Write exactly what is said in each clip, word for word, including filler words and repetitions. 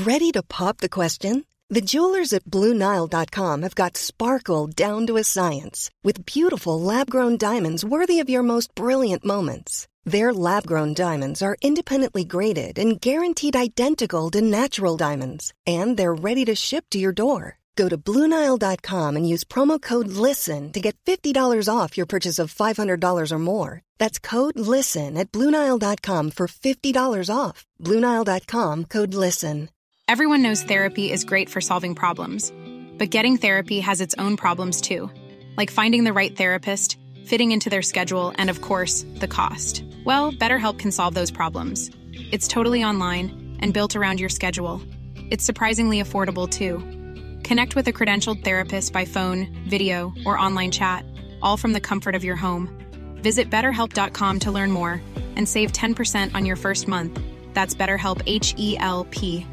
Ready to pop the question? The jewelers at Blue Nile dot com have got sparkle down to a science with beautiful lab-grown diamonds worthy of your most brilliant moments. Their lab-grown diamonds are independently graded and guaranteed identical to natural diamonds, and they're ready to ship to your door. Go to Blue Nile dot com and use promo code LISTEN to get fifty dollars off your purchase of five hundred dollars or more. That's code LISTEN at Blue Nile dot com for fifty dollars off. Blue Nile dot com, code LISTEN. Everyone knows therapy is great for solving problems, but getting therapy has its own problems too, like finding the right therapist, fitting into their schedule, and of course, the cost. Well, BetterHelp can solve those problems. It's totally online and built around your schedule. It's surprisingly affordable too. Connect with a credentialed therapist by phone, video, or online chat, all from the comfort of your home. Visit better help dot com to learn more and save ten percent on your first month. That's BetterHelp, H E L P.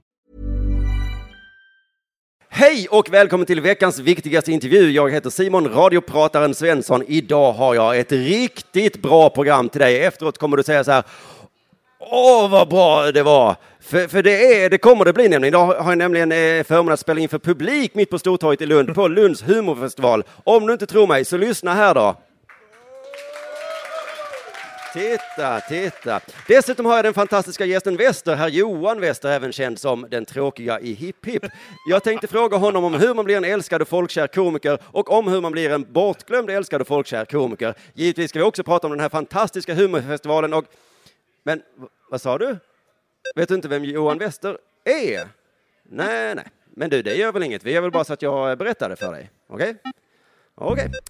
Hej och välkommen till veckans viktigaste intervju. Jag heter Simon, radioprataren Svensson. Idag har jag ett riktigt bra program till dig. Efteråt kommer du säga så här: åh, vad bra det var. För, för det, är, det kommer det bli nämligen. Idag har jag nämligen eh, förmånen att spela in för publik mitt på Stortorget i Lund på Lunds humorfestival. Om du inte tror mig så lyssna här då. Titta, titta. Dessutom har jag den fantastiska gästen Wester, herr Johan Wester, även känd som den tråkiga i Hipp Hipp. Jag tänkte fråga honom om hur man blir en älskad och folkkär komiker och om hur man blir en bortglömd älskad och folkkär komiker. Givetvis ska vi också prata om den här fantastiska humorfestivalen och... Men, vad sa du? Vet du inte vem Johan Wester är? Nej, nej. Men du, det gör väl inget. Vi gör väl bara så att jag berättar det för dig. Okej? Okay? Okej. Okay.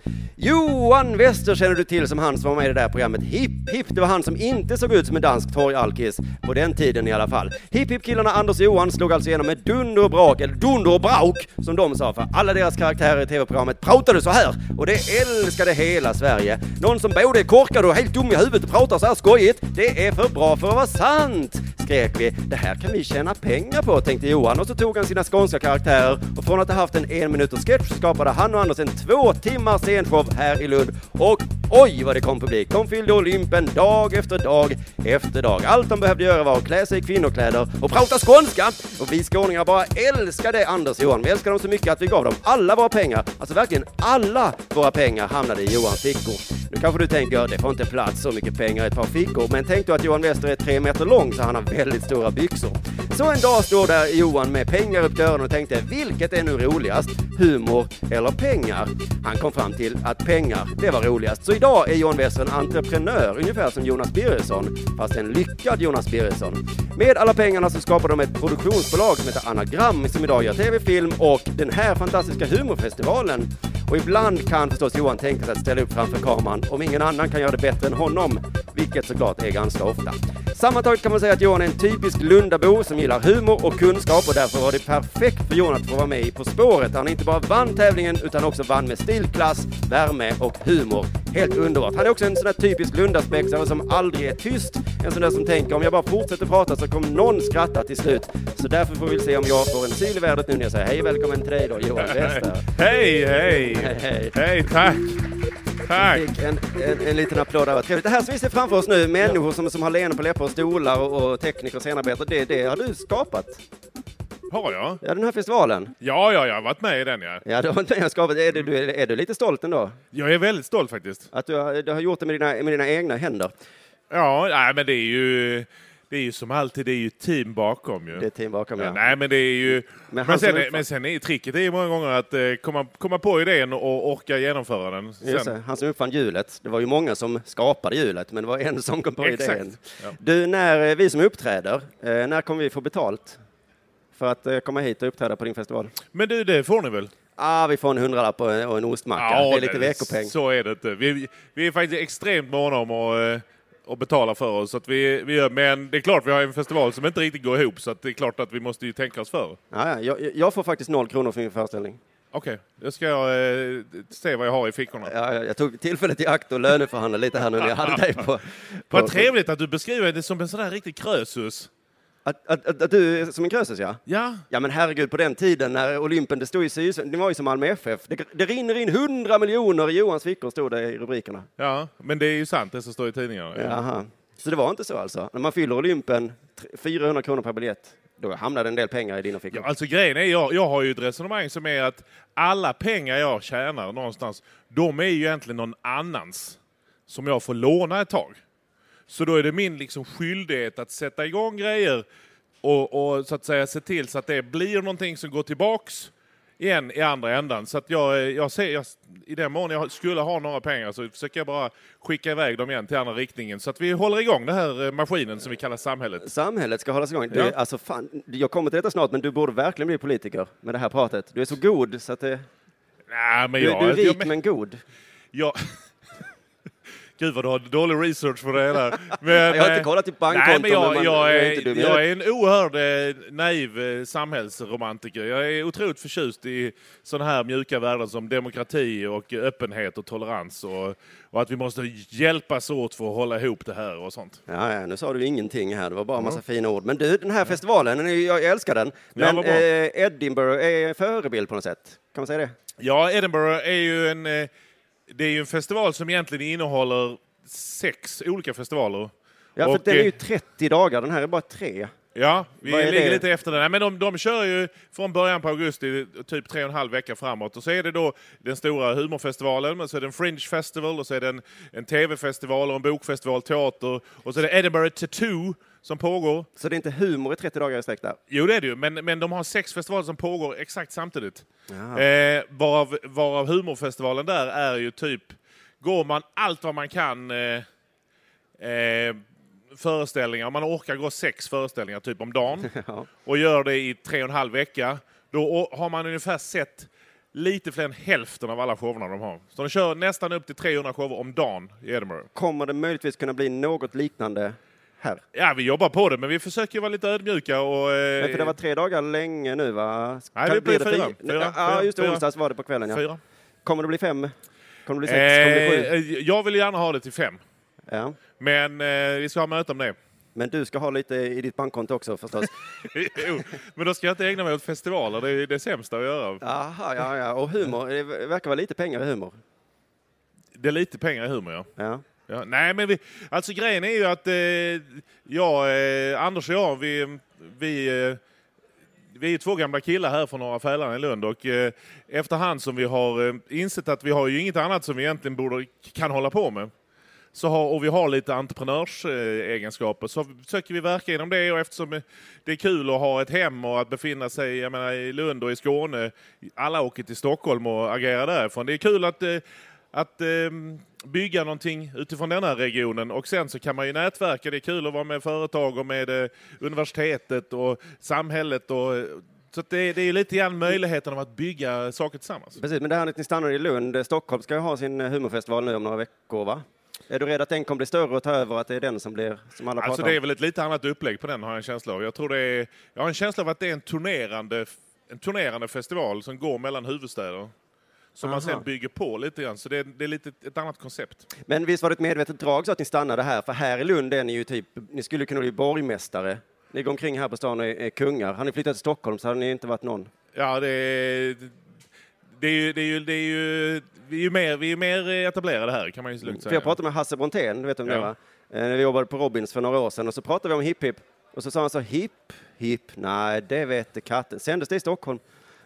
Johan Wester känner du till som han som var med i det där programmet Hipp Hipp. Det var han som inte såg ut som en dansk torgalkis på den tiden i alla fall. Hipp Hipp-killarna Anders och Johan slog alltså igenom med dunder och brak, eller dunder och brauk som de sa, för alla deras karaktärer i tv-programmet pratade så här och det älskade hela Sverige. Någon som både är korkad och helt dum i huvudet och pratar så här skojigt, det är för bra för att vara sant, skrek vi. Det här kan vi tjäna pengar på, tänkte Johan, och så tog han sina skånska karaktärer och från att ha haft en en minuters sketch skapade han och Anders en två timmar scenshow här i Lund. Och oj vad det kom publik. De fyllde Olympen dag efter dag efter dag. Allt de behövde göra var att klä sig i kvinnokläder och prata skånska. Och vi skåningar bara älskade Anders och Johan. Vi älskade dem så mycket att vi gav dem alla våra pengar. Alltså verkligen alla våra pengar hamnade i Johans fickor. Nu kanske du tänker, det får inte plats så mycket pengar i ett par fickor. Men tänk då att Johan Wester är tre meter lång så han har väldigt stora byxor. Så en dag står där Johan med pengar upp dörren och tänkte, vilket är nu roligast? Humor eller pengar? Han kom fram till att pengar, det var roligast. Så idag är Johan Wester en entreprenör, ungefär som Jonas Birgersson, fast en lyckad Jonas Birgersson. Med alla pengarna så skapar de ett produktionsbolag som heter Anagram, som idag gör tv-film och den här fantastiska humorfestivalen. Och ibland kan förstås Johan tänka sig att ställa upp framför kameran om ingen annan kan göra det bättre än honom, vilket såklart är ganska ofta. Sammantaget kan man säga att Johan är en typisk Lundabo som gillar humor och kunskap, och därför var det perfekt för Johan att få vara med i På spåret. Han inte bara vann tävlingen utan också vann med stilklass, värme och humor. Helt underbart. Han är också en sån där typisk lundaspexare som aldrig är tyst. En sån där som tänker, om jag bara fortsätter prata så kommer någon skratta till slut. Så därför får vi se om jag får en syl i värdet nu när jag säger hej, välkommen till dig då, Johan Wester. Hej, hej. Hej, hej. Hej, tack. Tack. En, en, en liten applåd där. Trevligt. Det här som vi ser framför oss nu, människor som, som har leende på läppar och stolar och, och tekniker och scenarbetare, det, det har du skapat. Har jag? Ja, den här festivalen. Ja, ja, jag har varit med i den, ja. Ja, du har varit med och skapat. Är du, är, är du lite stolt ändå? Jag är väldigt stolt faktiskt. Att du har, du har gjort det med dina, med dina egna händer. Ja, nej, men det är ju... Det är ju som alltid, det är ju team bakom ju. Det är team bakom, ja. Ja, nej, men det är ju... Men, men, sen, är, men sen är tricket, det är ju många gånger att eh, komma, komma på idén och orka genomföra den. Sen... Just det, han som uppfann hjulet. Det var ju många som skapade hjulet, men det var en som kom på Exakt. idén. Ja. Du, när vi som uppträder, eh, när kommer vi få betalt för att eh, komma hit och uppträda på din festival? Men du, det får ni väl? Ah, vi får en hundralapp och en, och en ostmacka. Ja, det är lite veckopeng. Så är det inte. Vi, vi är faktiskt extremt måna om att... och betala för oss. Så att vi, vi gör, men det är klart vi har en festival som inte riktigt går ihop, så att det är klart att vi måste ju tänka oss för. Ja, jag, jag får faktiskt noll kronor för min föreställning. Okej, okay. Jag ska eh, se vad jag har i fickorna. Ja, jag tog tillfället i akt och löneförhandla lite här nu när jag hade dig på... på vad trevligt att du beskriver det som en sån här riktig krösus. Att, att, att, att du är som en krösus, ja? Ja. Ja, men herregud, på den tiden när Olympen, det stod i Sydsvenskan, det var ju som Malmö F F. Det, det rinner in hundra miljoner i Johans fickor, stod det i rubrikerna. Ja, men det är ju sant, det som står i tidningarna. Jaha. Så det var inte så alltså? När man fyller Olympen, fyrahundra kronor per biljett. då hamnar det en del pengar i dina fickor. Ja, alltså grejen är, jag, jag har ju ett resonemang som är att alla pengar jag tjänar någonstans, de är ju egentligen någon annans som jag får låna ett tag. Så då är det min liksom skyldighet att sätta igång grejer och, och så att säga se till så att det blir någonting som går tillbaks igen i andra ändan. Så att jag, jag ser, jag, i den mån jag skulle ha några pengar så försöker jag bara skicka iväg dem igen till andra riktningen. Så att vi håller igång den här maskinen som vi kallar samhället. Samhället ska hållas igång. Du, Ja. alltså, fan, jag kommer till detta snart, men du borde verkligen bli politiker med det här pratet. Du är så god så att det... Nej, men Du, jag, du är rik jag, men god. jag, Gud vad du har dålig research för det där. Men, Jag har inte kollat i bankkonton, nej, men jag, men man- jag, jag är är, inte dum. jag är en oerhörd eh, naiv eh, samhällsromantiker. Jag är otroligt förtjust i sådana här mjuka värden som demokrati och öppenhet och tolerans. Och, och att vi måste hjälpas åt för att hålla ihop det här och sånt. Ja, ja, nu sa du ingenting här, det var bara en massa fina ord. Men du, den här festivalen, den är- jag älskar den. Ja, Men vad bra. eh, Edinburgh är förebild på något sätt. Kan man säga det? Ja, Edinburgh är ju en, eh, det är ju en festival som egentligen innehåller sex olika festivaler. Ja, för Och, den är ju eh, trettio dagar, den här är bara tre. Ja, vi Vad är ligger det? lite efter den. Nej, men de, de kör ju från början på augusti typ tre och en halv vecka framåt. Och så är det då den stora humorfestivalen, men så är det en Fringe Festival och så är det en, en tv-festival och en bokfestival, teater. Och så är det Edinburgh Tattoo som pågår. Så det är inte humor i trettio dagar i sträck där? Jo, det är det ju. Men, men de har sex festivaler som pågår exakt samtidigt. Jaha. Eh, varav, varav humorfestivalen där är ju typ, går man allt vad man kan... Eh, eh, föreställningar, om man orkar gå sex föreställningar typ om dagen Ja. och gör det i tre och en halv vecka, då har man ungefär sett lite fler än hälften av alla showerna de har. Så de kör nästan upp till trehundra shower om dagen i Edinburgh. Kommer det möjligtvis kunna bli något liknande här? Ja, vi jobbar på det, men vi försöker vara lite ödmjuka och... Eh, Men för det var tre dagar länge nu, va? Nej, Kan det blir bli fyra. fri- Fyra, Ja, fyra, just det, fyra. onsdags var det på kvällen, ja. fyra. Kommer det bli fem? Kommer det bli sex? Kommer det bli sju? Eh, jag vill gärna ha det till fem, Ja. men eh, vi ska ha möte om det. Men du ska ha lite i ditt bankkonto också förstås. Jo, men då ska jag inte ägna mig åt festivaler, det är det sämsta att göra. Jaha, ja, ja. Och humor, det verkar vara lite pengar i humor. Det är lite pengar i humor, ja. Ja. Ja, nej, men vi, alltså grejen är ju att eh, jag, eh, Anders och jag, vi, vi, eh, vi är två gamla killar här från Norra Fällan i Lund och eh, efterhand som vi har eh, insett att vi har ju inget annat som vi egentligen borde, kan hålla på med. Så har, och vi har lite entreprenörsegenskaper, så försöker vi verka inom det, och eftersom det är kul att ha ett hem och att befinna sig, jag menar, i Lund och i Skåne, alla åker till Stockholm och agerar därifrån. Det är kul att, eh, att eh, bygga någonting utifrån den här regionen, och sen så kan man ju nätverka. Det är kul att vara med företag och med eh, universitetet och samhället, och så att det, det är lite grann möjligheten av att bygga saker tillsammans. Precis, men det här att ni stannar i Lund, Stockholm ska ju ha sin humorfestival nu om några veckor, va? Är du rädd att den kommer bli större och ta över, att det är den som blir, som alla Alltså pratar det är om? väl ett lite annat upplägg på den, har jag en känsla av. Jag tror det är, jag har en känsla av att det är en turnerande, en turnerande festival som går mellan huvudstäder. Som man Aha. sen bygger på lite grann. Så det är, det är lite ett annat koncept. Men visst var det ett medvetet drag så att ni stannade här? För här i Lund är ni ju typ, ni skulle kunna bli borgmästare. Ni går omkring här på stan och är, är kungar. Har ni flyttat till Stockholm så hade ni inte varit någon. Ja, det är, det är ju, det är ju, det är ju, vi är ju mer, vi är mer etablerade här, kan man ju lugnt För säga. jag pratade med Hasse Brontén, du vet om Ja. det va? Eh, När vi jobbade på Robins för några år sedan, och så pratade vi om hipp hipp. Och så sa han så, hipp hipp, nej det vet katten. Sändes det i Stockholm?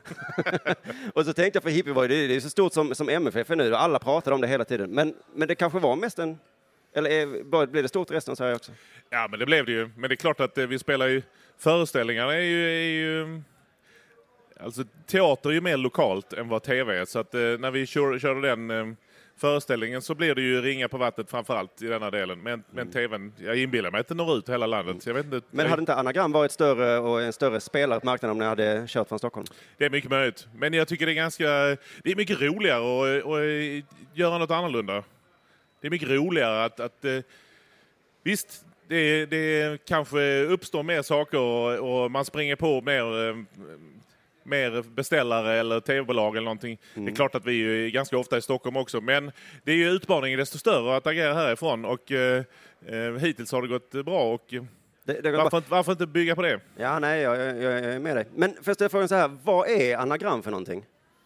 Och så tänkte jag, för hippie var ju, det, det är så stort som, som M F F är nu, och alla pratade om det hela tiden. Men, men det kanske var mest en, eller är, bara- blev det stort i resten av Sverige också? Ja, men det blev det ju. Men det är klart att eh, vi spelar ju, föreställningarna är ju, är ju alltså teater är ju mer lokalt än vad tv är. Så att eh, när vi kör, körde den eh, föreställningen så blir det ju ringa på vattnet framförallt i denna delen. Men, men tvn, jag inbillar mig att det når ut hela landet. Så jag vet inte, Men hade inte Anagram varit större och en större spelare på marknaden om ni hade kört från Stockholm? Det är mycket möjligt. Men jag tycker det är ganska, det är mycket roligare att, att göra något annorlunda. Det är mycket roligare att, att eh, visst, det, det kanske uppstår mer saker och, och man springer på mer, eh, mer beställare eller tv-bolag eller någonting. Mm. Det är klart att vi är ganska ofta i Stockholm också, men det är ju utmaningen desto större att agera härifrån, och eh, eh, hittills har det gått bra, och eh, Det, det går varför, bara, inte- varför inte bygga på det? ja, nej, jag, jag, jag är med dig. Men först är frågan så här, vad är Anagram för någonting?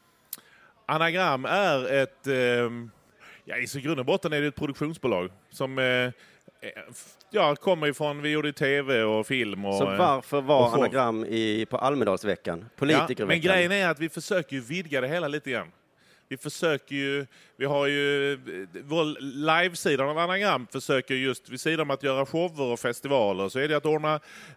Anagram är ett, eh, ja, i så grund och botten är det ett produktionsbolag som eh, Ja, kommer ifrån, vi gjorde tv och film. Och, så varför var och anagram i, på Almedalsveckan? Politikerveckan? Ja, men grejen är att vi försöker ju vidga det hela lite grann. Vi försöker ju, vi har ju, vår livesidan av anagram försöker just, vid sidan om att göra shower och festivaler, så är det att ordna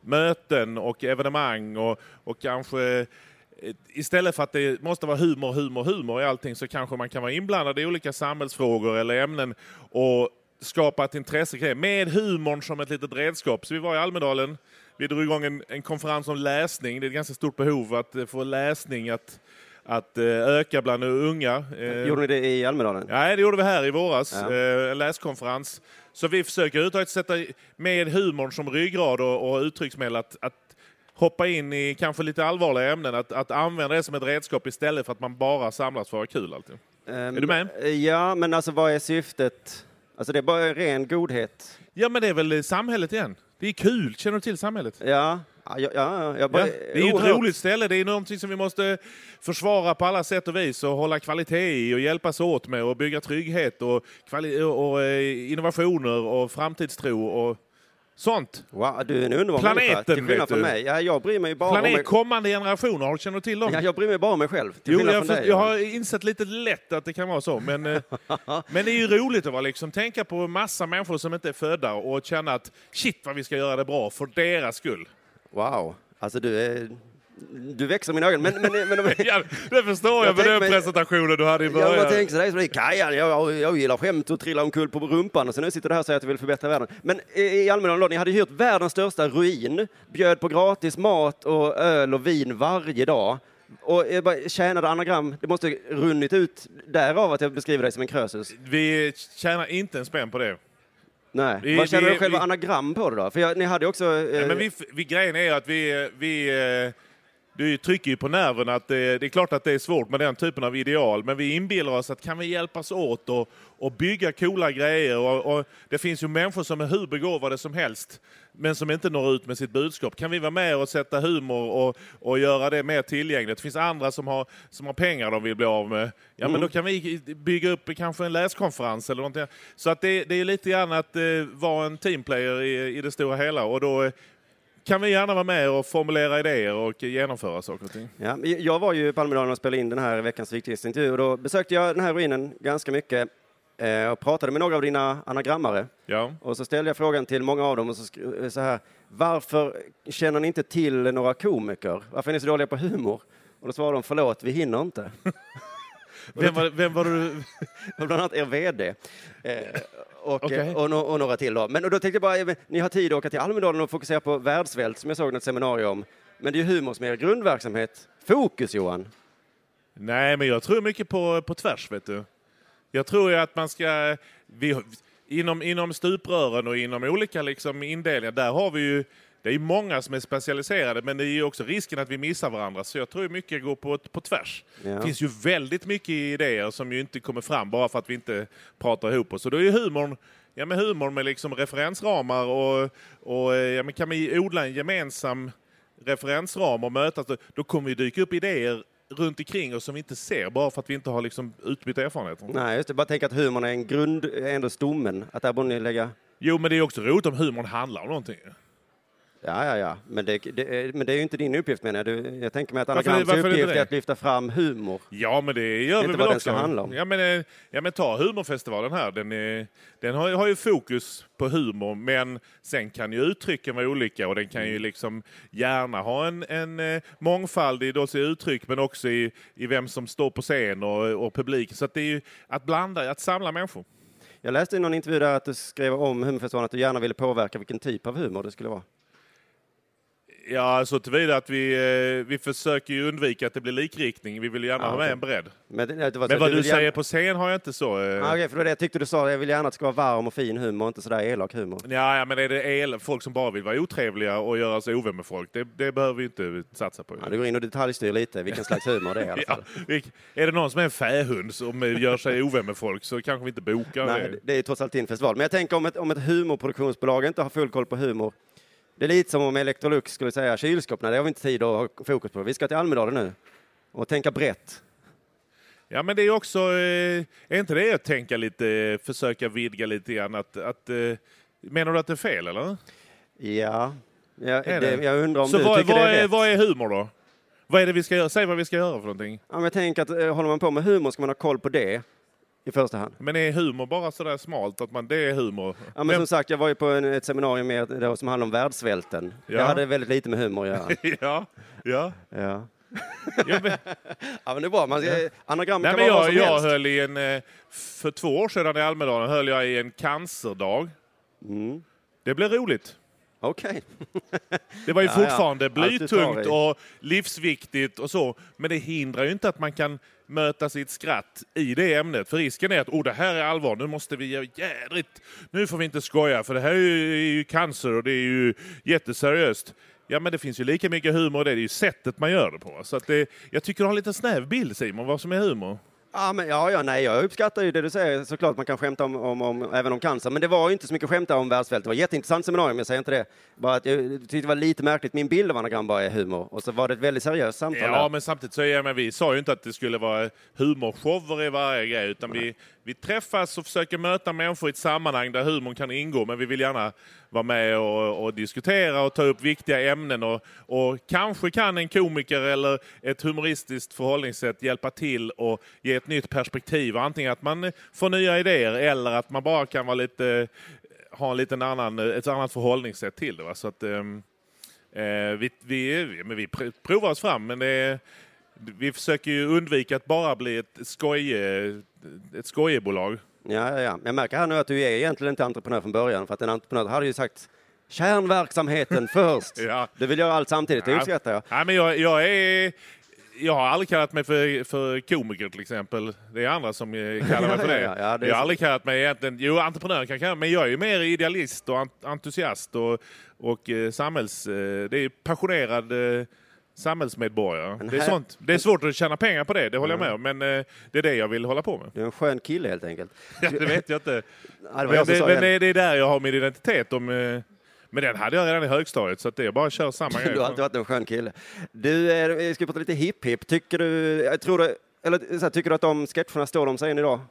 möten och evenemang och, och kanske, istället för att det måste vara humor, humor, humor i allting, så kanske man kan vara inblandad i olika samhällsfrågor eller ämnen och skapa ett intresse kring med humorn som ett litet redskap. Så vi var i Almedalen, vi drog igång en, en konferens om läsning. Det är ett ganska stort behov att få läsning att, att öka bland unga. Gjorde ni det i Almedalen? Ja, det gjorde vi här i våras. Ja. En läskonferens. Så vi försöker uttaget sätta med humorn som ryggrad och, och uttrycksmedel att, att hoppa in i kanske lite allvarliga ämnen. Att, att använda det som ett redskap istället för att man bara samlas för att ha kul alltid. Um, är du med? Ja, men alltså vad är syftet? Alltså det är bara ren godhet. Ja, men det är väl samhället igen. Det är kul. Känner du till samhället? Ja, ja, ja, jag bara, ja. Det är ju ett roligt ställe. Det är någonting som vi måste försvara på alla sätt och vis och hålla kvalitet i och hjälpas åt med och bygga trygghet och, kvali- och, och innovationer och framtidstro och sånt. Wow, du är en underbar planeten, människa, till skillnad från mig. Ja, jag bryr mig bara Planet, om mig. Kommande generationer, har du känner till dem? Ja, jag bryr mig bara om mig själv, till jo, skillnad jag, från för, dig. jag har insett lite lätt att det kan vara så, men, men det är ju roligt att vara liksom, tänka på massa människor som inte är födda och känna att shit vad vi ska göra det bra för deras skull. Wow, alltså du är... Du växer mina ögon, men... men, men, men ja, det förstår jag, jag med den mig, presentationen du hade i början. Jag tänkte sådär, så det är Kajan, jag, jag, jag gillar skämt och trilla omkull på rumpan och så nu sitter du här och säger att du vill förbättra världen. Men i Almedalen då, ni hade hyrt världens största ruin, bjöd på gratis mat och öl och vin varje dag. Och jag bara tjänade anagram, det måste runnit ut därav att jag beskriver dig som en krösus. Vi tjänar inte en spänn på det. Nej, vi, vad känner vi, du själva vi, anagram på det då? För jag, ni hade också... Eh... Nej, men vi, vi, grejen är att vi... vi Du trycker ju på nerven att det, det är klart att det är svårt med den typen av ideal, men vi inbillar oss att kan vi hjälpas åt och, och bygga coola grejer och, och det finns ju människor som är hur begåvade som helst men som inte når ut med sitt budskap. Kan vi vara med och sätta humor och, och göra det mer tillgängligt? Det finns andra som har, som har pengar de vill bli av med. Ja, mm. men då kan vi bygga upp kanske en läskonferens eller någonting. Så att det, det är lite grann att eh, vara en teamplayer i, i det stora hela och då kan vi gärna vara med och formulera idéer och genomföra saker och ting. Ja, jag var ju på Almedalen och spelade in den här veckans viktigaste intervju och då besökte jag den här ruinen ganska mycket eh, och pratade med några av dina anagrammare. Ja. Och så ställde jag frågan till många av dem och så, sk- så här, varför känner ni inte till några komiker? Varför är ni så dåliga på humor? Och då svarade de, förlåt, vi hinner inte. Vem var, vem var du? Bland annat er vd. Eh, och, okay. och, och, och några till då. Men då tänkte jag bara, ni har tid att åka till Almedalen och fokusera på världsvält som jag såg något seminarium om. Men det är ju humor som är grundverksamhet. Fokus, Johan. Nej, men jag tror mycket på, på tvärs, vet du. Jag tror ju att man ska... Vi, inom, inom stuprören och inom olika liksom, indelningar, där har vi ju... Det är ju många som är specialiserade, men det är ju också risken att vi missar varandra. Så jag tror mycket går på, på tvärs. Ja. Det finns ju väldigt mycket idéer som ju inte kommer fram bara för att vi inte pratar ihop oss. Så då är ju humorn, ja, med humorn med liksom referensramar och, och ja, men kan vi odla en gemensam referensram och mötas, då, då kommer vi dyka upp idéer runt omkring oss som vi inte ser bara för att vi inte har liksom utbytt erfarenheter. Nej, just det. Bara tänka att humorn är en grund, ändå stommen. Att där borde ni lägga... Jo, men det är också roligt om humorn handlar om någonting. Ja, ja, ja. Men det, det, men det är ju inte din uppgift, menar jag. Du, jag tänker mig att anagrams uppgift är att lyfta fram humor. Ja, men det gör vi väl vad också. Den ska handla om. Ja, men, ja, men ta humorfestivalen här. Den, är, den har, har ju fokus på humor, men sen kan ju uttrycken vara olika och den kan ju liksom gärna ha en, en eh, mångfald i då uttryck, men också i, i vem som står på scen och, och publik. Så att det är ju att blanda, att samla människor. Jag läste i någon intervju där att du skrev om humorfestivalen att du gärna ville påverka vilken typ av humor det skulle vara. Ja, så tillvida att vi, eh, vi försöker ju undvika att det blir likriktning. Vi vill gärna ah, ha med okay. en bredd. Men, det, det var Men vad du, du säger gärna... på scen har jag inte så... Eh... Ah, okay, för det jag tyckte du sa, jag vill gärna att det ska vara varm och fin humor, inte sådär elak humor. Ja, ja men är det el... folk som bara vill vara otrevliga och göra sig ovän med folk, det, det behöver vi inte satsa på. Ja, du går in och detaljstyr lite vilken slags humor det är i alla fall. Ja, är det någon som är en fähund som gör sig ovän med folk så kanske vi inte bokar. Nej, det. det är trots allt din festival. Men jag tänker om ett, om ett humorproduktionsbolag inte har full koll på humor. Det är lite som om Electrolux skulle säga kylskåp. Nej, det har vi inte tid att ha fokus på. Vi ska till Almedalen nu och tänka brett. Ja, men det är också, är inte det att tänka lite, försöka vidga lite grann. Att, att, Menar du att det är fel, eller? Ja, jag, Är det, det? jag undrar om Så du vad, tycker vad det är är, rätt. vad är humor då? Vad är det vi ska göra? Säg vad vi ska göra för någonting. Ja, men jag tänker att eh, håller man på med humor ska man ha koll på det i första hand. Men är humor bara sådär smalt att man, det är humor? Ja, men Vem- som sagt, jag var ju på en, ett seminarium med, då, som handlade om världssvälten. Ja. Det hade väldigt lite med humor att göra. ja, ja. Ja. ja men, Ja, men det är bra. Man ska, anagram nej, kan men vara vad jag, som jag helst. höll i en, eh, för två år sedan i Almedalen höll jag i en cancerdag. Mm. Det blev roligt. Okej. Det var ju Ja, ja. fortfarande Allt du tar blytungt i. och livsviktigt och så. Men det hindrar ju inte att man kan möta sitt skratt i det ämnet. För risken är att oh, det här är allvar, nu måste vi göra jädrigt. Nu får vi inte skoja för det här är ju, är ju cancer och det är ju jätteseriöst. Ja, men det finns ju lika mycket humor och det är ju sättet man gör det på. Så att det, jag tycker du har en liten snäv bild, Simon, vad som är humor. Ja, men, ja, ja, nej, jag uppskattar ju det du säger. Såklart man kan skämta om, om, om, även om cancer. Men det var ju inte så mycket skämta om världssvält. Det var ett jätteintressant seminarium, jag säger inte det. Bara att jag tyckte det var lite märkligt. Min bild av anagram bara är humor. Och så var det ett väldigt seriöst samtal. Ja, där. men samtidigt så är men vi sa ju inte att det skulle vara humorshower i varje grej, utan vi, vi träffas och försöker möta människor i ett sammanhang där humorn kan ingå, men vi vill gärna vara med och, och diskutera och ta upp viktiga ämnen och, och kanske kan en komiker eller ett humoristiskt förhållningssätt hjälpa till och ge ett nytt perspektiv, antingen att man får nya idéer eller att man bara kan vara lite, ha en liten annan, ett annat förhållningssätt till det. Va? Så att, um, Eh, vi, vi, men vi provar oss fram, men det, vi försöker ju undvika att bara bli ett, skoje, ett skojebolag. Ja, ja, ja. Jag märker här nu att du är egentligen inte entreprenör från början. För att en entreprenör hade ju sagt kärnverksamheten först. Ja. Du vill göra allt samtidigt, det Ja. uppskattar jag. Ja, men jag, jag är... Jag har aldrig kallat mig för, för komiker till exempel. Det är andra som eh, kallar mig för det. Ja, ja, det är jag har så. aldrig kallat mig egentligen... Jo, entreprenör kan jag kalla, men jag är ju mer idealist och ent- entusiast och, och eh, samhälls... Eh, det är passionerad eh, samhällsmedborgare. Men Det är, här- sånt. Det är svårt att tjäna pengar på det, det håller jag med om. Men eh, det är det jag vill hålla på med. Du är en skön kille helt enkelt. Ja, det vet jag inte. Ja, det var Men, jag som det, sa men igen. det är där jag har min identitet. Om, eh, men den hade jag redan i högstadiet, så att det är bara att köra samma grej. Du har alltid varit en skön kille. Du, eh, vi ska prata lite hipp-hipp. Tycker du, jag tror det, eller så här, tycker du att de sketcherna står de sig än idag?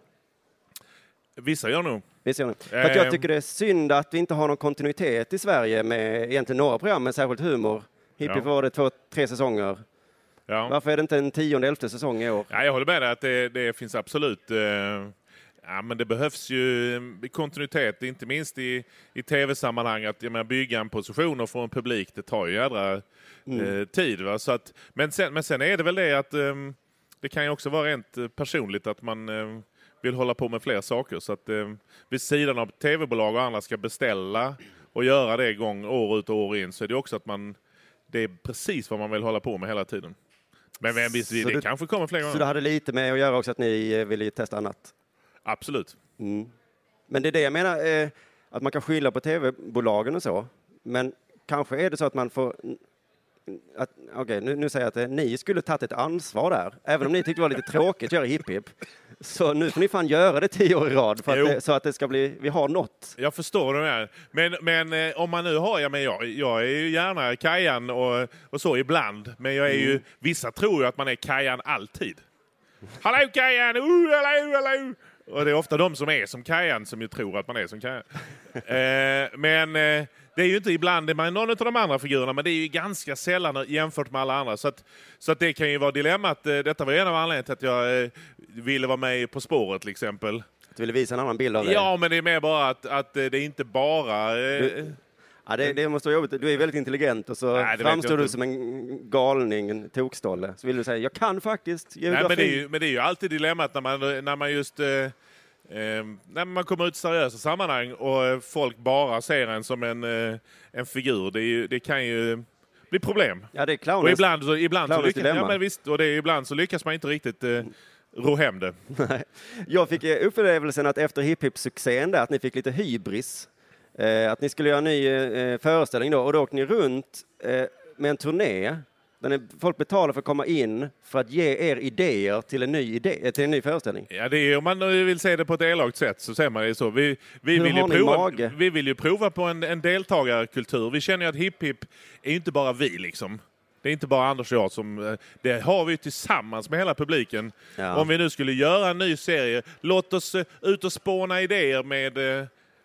Vissa gör nog. Visst gör ni? För att jag Ehm. tycker det är synd att vi inte har någon kontinuitet i Sverige med egentligen några program med särskilt humor. Hipp-hipp Ja. var det två, tre säsonger. Ja. Varför är det inte en tionde, elfte säsong i år? Ja, jag håller med dig att det, det finns absolut... Eh, ja, men det behövs ju eh, kontinuitet, inte minst i, i tv-sammanhang. Att jag menar, bygga en position och få en publik, det tar ju jädra eh, tid. Va? Så att, men, sen, men sen är det väl det att eh, det kan ju också vara rent eh, personligt att man eh, vill hålla på med fler saker. Så att eh, vid sidan av tv-bolag och andra ska beställa och göra det gång år ut och år in, så är det också att man... Det är precis vad man vill hålla på med hela tiden. Men vem visst, det du- kanske kommer fler gånger. Så det hade lite med att göra också att ni eh, ville testa annat. Absolut. Mm. Men det är det jag menar, eh, att man kan skylla på tv-bolagen och så. Men kanske är det så att man får... att- Okej, nu, nu säger jag att eh, ni skulle tagit ett ansvar där. Även om ni tyckte det var lite tråkigt att göra hipp-hipp. Så nu får ni fan göra det tio år i rad. För att Jo. det, så att det ska bli... Vi har något. Jag förstår det här. Men, men eh, om man nu har... Ja, men jag, jag är ju gärna Kajan och, och så ibland. Men jag är ju... Vissa tror ju att man är Kajan alltid. Hallå Kajan! Uh, hallå, hallå! Och det är ofta de som är som Kajan som ju tror att man är som Kajan. eh, men eh, det är ju inte ibland det man någon av de andra figurerna, men det är ju ganska sällan jämfört med alla andra. Så att, så att det kan ju vara dilemmat. Eh, Detta var en av anledningarna till att jag eh, ville vara med På spåret till exempel. Att du ville visa en annan bild av det. Ja, men det är mer bara att, att eh, det är inte bara... Eh, Du- Ja, det, det måste vara jobbigt. Du är väldigt intelligent och så Nej, det vet framstår jag du inte. som en galning, en tokstolle. Så vill du säga, jag kan faktiskt geografi. Nej, men, det är ju, men det är ju alltid dilemmat när man, när man just... Eh, eh, när man kommer ut i seriösa sammanhang och eh, folk bara ser en som en, eh, en figur. Det, är ju, det kan ju bli problem. Ja, det är Och clownens. ibland, så, ibland, så clownens lyckas, dilemma. ja, men visst, och det är, ibland så lyckas man inte riktigt eh, ro hem det. Jag fick eh, upplevelsen att efter hipp-hipp-succén där, att ni fick lite hybris. Eh, att ni skulle göra en ny eh, föreställning då, och då åkte ni runt eh, med en turné där ni, folk betalar för att komma in för att ge er idéer till en ny, idé, eh, till en ny föreställning. Ja, det är, om man vill se det på ett elakt sätt så ser man det så. Vi, vi, Hur vill, ju har ni prova, mage? vi vill ju prova på en, en deltagarkultur. Vi känner ju att hipp-hipp är inte bara vi liksom. Det är inte bara Anders och jag som... eh, Det har vi tillsammans med hela publiken. Ja. Om vi nu skulle göra en ny serie, låt oss eh, ut och spåna idéer med, eh,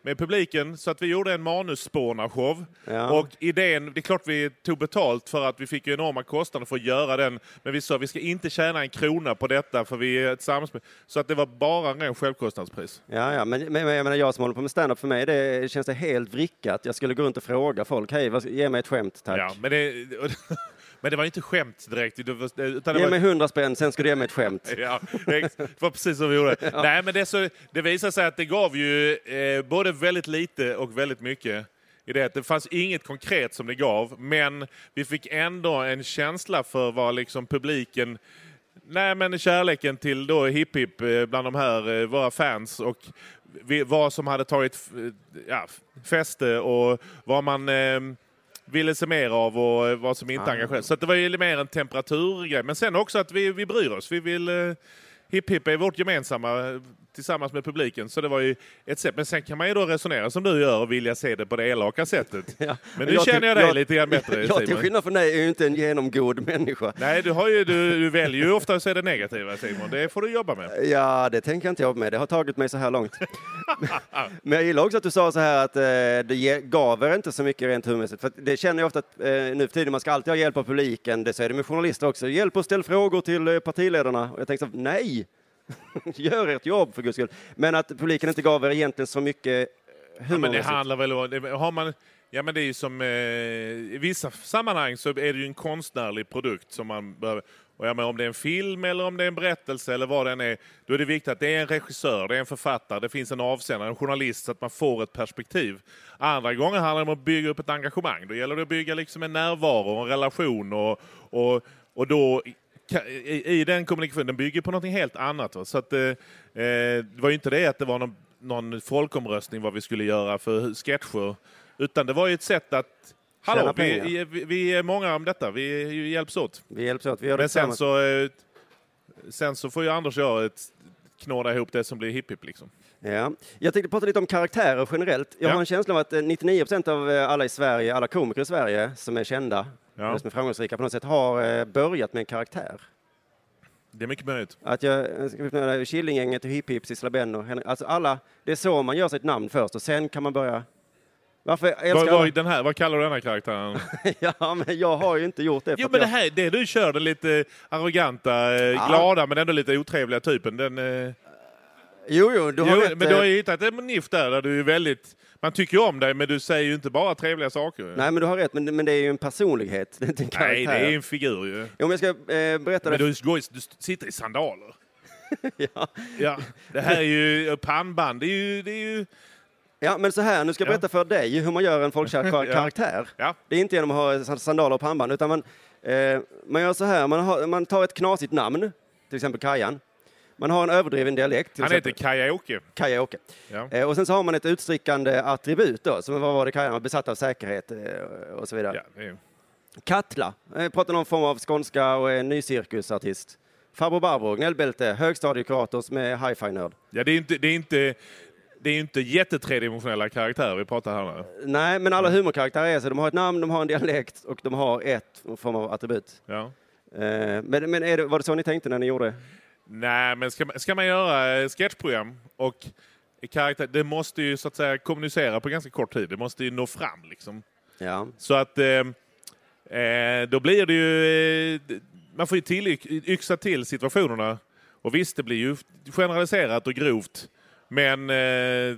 med publiken, så att vi gjorde en manusspånarshow. Ja. Och idén, det är klart vi tog betalt för att vi fick enorma kostnader för att göra den, men vi sa att vi ska inte tjäna en krona på detta för vi är ett samspel. Så att det var bara en ren självkostnadspris. Ja, ja, men, men jag menar, jag som håller på med stand-up, för mig det känns det helt vrickat. Jag skulle gå runt och fråga folk, hej, vad, ge mig ett skämt, tack. Ja, men det... Men det var inte skämt direkt. Utan det ge var... mig hundra spänn, sen ska du ge mig ett skämt. Ja, det var precis som vi gjorde. Ja. Nej, men det, så, det visade sig att det gav ju eh, både väldigt lite och väldigt mycket. I det. Det fanns inget konkret som det gav, men vi fick ändå en känsla för vad liksom publiken... Nej, men kärleken till då Hipp Hipp eh, bland de här eh, våra fans och vi, vad som hade tagit ja, fäste och vad man... Eh, ville se mer av och vad som inte ah. engagerar. Så att det var ju mer en temperaturgrej. Men sen också att vi, vi bryr oss. Vi vill... Uh, Hipp Hipp är vårt gemensamma tillsammans med publiken. Så det var ju ett sätt. Men sen kan man ju då resonera som du gör och vilja se det på det elaka sättet. Ja. Men nu jag känner jag dig jag, lite grann bättre. Jag till skillnad från dig är ju inte en genomgod människa. Nej, du, har ju, du, du väljer ju ofta att se det negativa, Simon. Det får du jobba med. Ja, det tänker jag inte jobba med. Det har tagit mig så här långt. Men jag gillar också att du sa så här att eh, det gav er inte så mycket rent humormässigt. För det känner jag ofta att eh, nu för tiden man ska alltid ha hjälp av publiken. Det säger det med journalister också. Hjälp och ställ frågor till eh, partiledarna. Och jag tänkte så, nej! Gör ert jobb för guds skull. Men att publiken inte gav er egentligen så mycket humormässigt. Ja, men det handlar väl om... Har man, ja, men det är ju som... Eh, i vissa sammanhang så är det ju en konstnärlig produkt som man behöver... Och ja, men om det är en film eller om det är en berättelse eller vad den är, då är det viktigt att det är en regissör, det är en författare, det finns en avsändare, en journalist så att man får ett perspektiv. Andra gånger handlar det om att bygga upp ett engagemang. Då gäller det att bygga liksom en närvaro, en relation och, och, och då i, i den kommunikationen, den bygger på något helt annat. Va? Så att, eh, det var ju inte det att det var någon, någon folkomröstning vad vi skulle göra för sketcher, utan det var ju ett sätt att hallå, vi, vi, vi är många om detta. Vi hjälps åt. Vi hjälps åt. Vi gör Men sen så, sen så får ju Anders och jag ett, knåda ihop det som blir Hipp Hipp liksom. Ja. Jag tänkte prata lite om karaktärer generellt. Jag ja. har en känsla av att nittionio procent av alla i Sverige, alla komiker i Sverige som är kända, ja. som är framgångsrika på något sätt, har börjat med en karaktär. Det är mycket möjligt. Att jag ska Killinggänget och Hipp Hipp, Sissela Benn och Henrik, alltså alla, det är så man gör sitt namn först och sen kan man börja. Varför vad, vad, den här, vad kallar du den här karaktären? Ja, men jag har ju inte gjort det. Jo, men jag... det här, det du kör, den lite arroganta, ja. glada men ändå lite otrevliga typen. Den, eh... Jo, jo, du har jo, rätt. Men du har ju hittat en niff där, där du är väldigt... Man tycker ju om dig, men du säger ju inte bara trevliga saker. Nej, men du har rätt, men, men det är ju en personlighet. Det är inte en karaktär. Nej, det är en figur ju. Jo, men jag ska eh, berätta men det. Men du, går, du sitter i sandaler. ja. ja. Det här är ju pannband. Det är ju... Det är ju... Ja, men så här, nu ska jag berätta ja. för dig hur man gör en folkkär kar- karaktär. Ja. Det är inte genom att ha sandaler och pannband, utan man, eh, man gör så här. Man, har, man tar ett knasigt namn, till exempel Kajan. Man har en överdriven dialekt. Till Han exempel. heter Kajaåke. Kajaåke. Ja. Eh, och sen så har man ett utstickande attribut då, som vad var det Kajan var besatt av säkerhet eh, och så vidare. Ja, det är... Katla, eh, pratar någon form av skånska och är en ny cirkusartist. Farbror Barbro, gnällbälte, högstadiekurator med hi-fi-nörd. Ja, det är inte... Det är inte... Det är ju inte jättetredimensionella karaktärer vi pratar här nu. Nej, men alla humorkaraktärer är så. De har ett namn, de har en dialekt och de har ett form av attribut. Ja. Eh, men men är det, var det så ni tänkte när ni gjorde? Nej, men ska, ska man göra sketchprogram och karaktär, det måste ju så att säga kommunicera på ganska kort tid. Det måste ju nå fram liksom. Ja. Så att eh, eh, då blir det ju... Eh, man får ju till, yxa till situationerna. Och visst, det blir ju generaliserat och grovt. Men eh,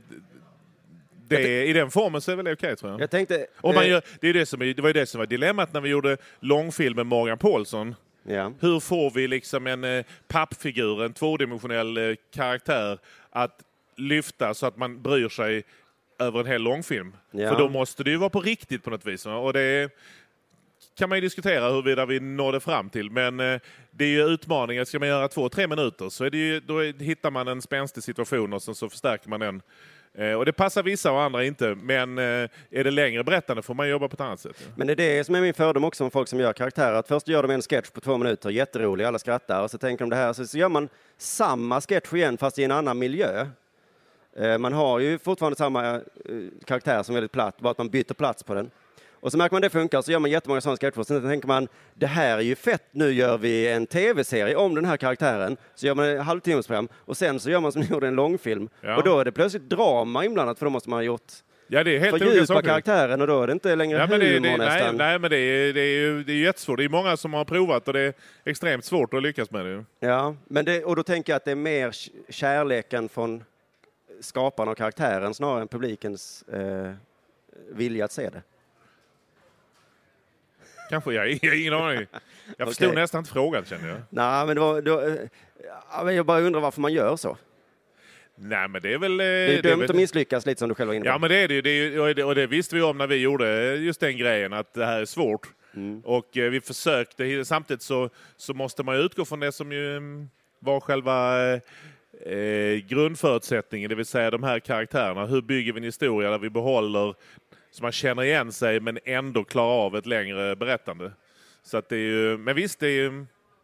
det, i den formen så är väl det okej, tror jag. Jag tänkte... Och man gör, det, är det, som, det var ju det som var dilemmat när vi gjorde långfilm med Morgan Paulsson. Ja. Hur får vi liksom en eh, pappfigur, en tvådimensionell eh, karaktär att lyfta så att man bryr sig över en hel långfilm? Ja. För då måste det ju vara på riktigt på något vis. Och det kan man ju diskutera huruvida vi nådde fram till. Men eh, det är ju utmaningar. Ska man göra två, tre minuter så är det ju, då hittar man en spänstig situation och så, så förstärker man den. Eh, och det passar vissa och andra inte. Men eh, är det längre berättande får man jobba på ett annat sätt. Ja. Men det är det som är min fördom också om folk som gör karaktärer. Att först gör de en sketch på två minuter, jätterolig, alla skrattar. Och så tänker de det här. Så, så gör man samma sketch igen fast i en annan miljö. Eh, man har ju fortfarande samma eh, karaktär som är väldigt platt. Bara att man byter plats på den. Och så märker man det funkar, så gör man jättemånga sådana sketcher. Sen tänker man, det här är ju fett, nu gör vi en tv-serie om den här karaktären. Så gör man en halvtimmesprogram och sen så gör man som gjorde en långfilm. Ja. Och då är det plötsligt drama inblandat, för då måste man ha gjort... Ja, det är helt fördjupa karaktären och då är det inte längre ja, humor det, det, nästan. Nej, nej, men det är, det, är ju, det är ju jättesvårt. Det är många som har provat och det är extremt svårt att lyckas med det. Ja, men det, och då tänker jag att det är mer kärleken från skaparna och karaktären snarare än publikens eh, vilja att se det. Kanske, jag har ingen aning. Jag förstod okay. nästan inte frågan, känner jag. Nej, men det var, det var, ja, jag bara undrar varför man gör så. Nej, men det är väl... Det är dömt det är väl... att misslyckas lite som du själv var inne på. Ja, men det är det ju. Det är ju och det visste vi om när vi gjorde just den grejen, att det här är svårt. Mm. Och eh, vi försökte, samtidigt så, så måste man ju utgå från det som ju var själva eh, grundförutsättningen, det vill säga de här karaktärerna. Hur bygger vi en historia där vi behåller, så man känner igen sig men ändå klarar av ett längre berättande. Så att det är ju, men visst, det är ju...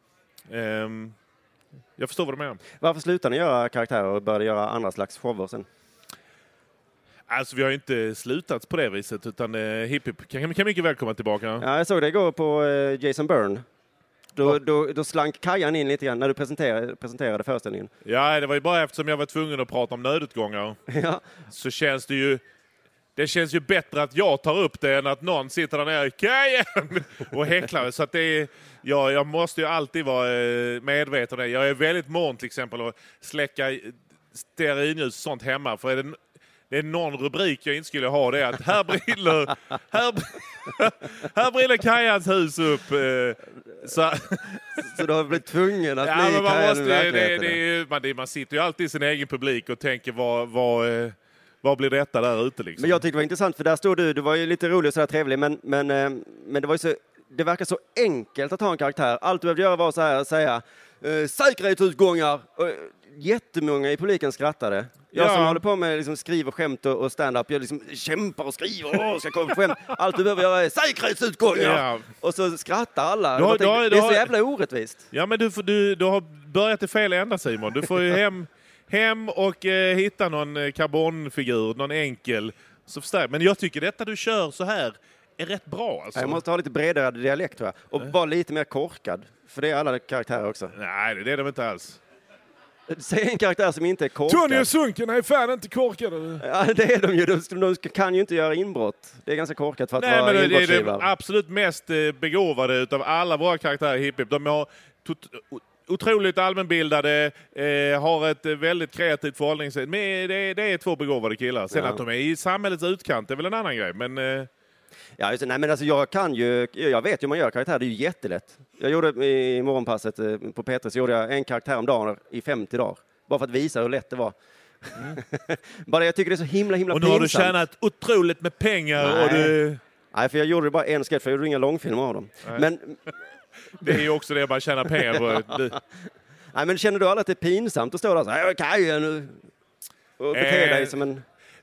Eh, Jag förstår vad du menar. Varför slutade ni göra karaktärer och började göra andra slags shower sen? Alltså vi har ju inte slutat på det viset, utan eh, Hipp Hipp kan, kan mycket väl komma tillbaka. Ja, jag såg det igår på eh, Jason Byrne. Då, ja. då, då slank Kajan in lite grann när du presenterade, presenterade föreställningen. Ja, det var ju bara eftersom jag var tvungen att prata om nödutgångar. Ja. Så känns det ju... Det känns ju bättre att jag tar upp det än att någon sitter där nere i Kajan och häcklar. Så att det är, ja, jag måste ju alltid vara medveten om det. Jag är väldigt mån till exempel att släcka stearinljus och sånt hemma. För är det, det är någon rubrik jag inte skulle ha, det är att här brinner, här, här brinner Kajans hus upp. Så, så du har blivit tvungen att ja, bli Kajan i verkligheten? Det, det, man, det, man sitter ju alltid i sin egen publik och tänker vad... vad Vad blir detta där ute liksom? Men jag tyckte det var intressant, för där stod du, du var ju lite rolig och sådär trevlig, men, men, men det var ju så, det verkar så enkelt att ha en karaktär. Allt du behövde göra var så här att säga äh, säkerhetsutgångar. Och jättemånga i publiken skrattade. Jag ja. som håller på med liksom, skriver skämt och, och stand-up, jag liksom kämpar och skriver och ska komma på skämt. Allt du behöver göra är säkerhetsutgångar. Ja. Och så skrattar alla. Då, tänkte, då, det är då, så jävla orättvist. Ja, men du, du, du har börjat i fel ända, Simon. Du får ju hem... Hem och eh, hitta någon eh, karbonfigur, någon enkel. Så förstärk. Men jag tycker detta du kör så här är rätt bra. Alltså. Jag måste ha lite bredare dialekt, tror jag. Och äh. vara lite mer korkad. För det är alla karaktärer också. Nej, det är de inte alls. Säg en karaktär som inte är korkad. Tony och Sunken är fan inte korkade. Ja, det är de ju. De, de kan ju inte göra inbrott. Det är ganska korkat för att Nej, vara men det är det absolut mest eh, begåvade utav alla våra karaktärer i Hipp Hipp. De har... Tot- otroligt allmänbildade, eh, har ett väldigt kreativt förhållningssätt. Men det, det är två begåvade killar. Sen ja. att de är i samhällets utkant är väl en annan grej. Men, eh... ja, just, nej, men alltså, jag kan ju, jag vet ju hur man gör karaktär. Det är ju jättelätt. Jag gjorde i morgonpasset eh, på P tre så gjorde jag en karaktär om dagen i femtio dagar. Bara för att visa hur lätt det var. Mm. Bara jag tycker det är så himla, himla pinsamt. Och nu pinsamt. har du tjänat otroligt med pengar. Nej. Och du... nej, för jag gjorde bara en sketch, för jag gjorde inga långfilmer av dem. Nej. Men... det är ju också det, bara tjäna pengar på. Nej, men känner du aldrig att det är pinsamt att stå där så här, Kajan nu och bete eh, dig som en...